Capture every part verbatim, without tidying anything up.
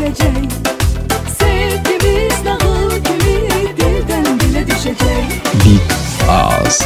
döndürecek. Sevgimiz nağıl gibi dilden dile düşecek. Big Oz.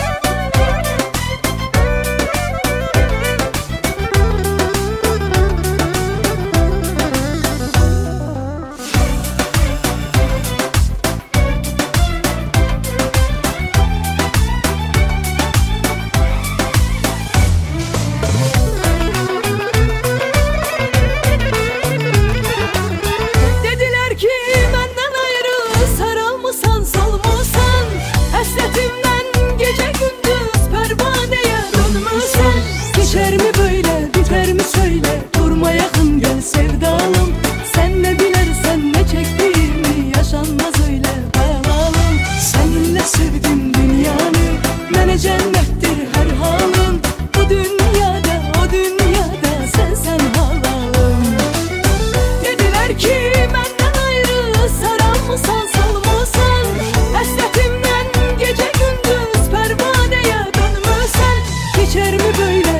Geçer mi böyle, biter mi söyle, durma yakın gel sevdalım. Sen ne bilersen ne çektiğimi, yaşanmaz öyle dayanalım. Seninle sevdim dünyanı, mene cennettir her halın. Bu dünyada, o dünyada sen sen halalım. Dediler ki benden ayrı, saran mısan salmasan. Hasretimden gece gündüz pervaneye dönmüşsen. Geçer mi böyle,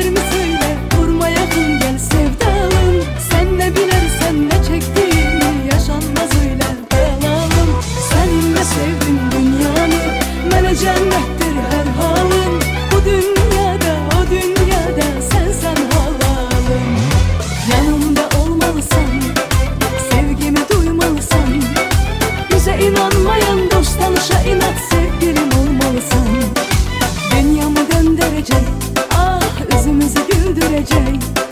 cennettir her halin. Bu dünyada, o dünyada sen sen halalım. Yanımda olmalısan, sevgimi duymalısan. Bize inanmayan dost tanışa inat sevgilim olmalısan. Dünyamı döndürecek, ah üzümüzü güldürecek.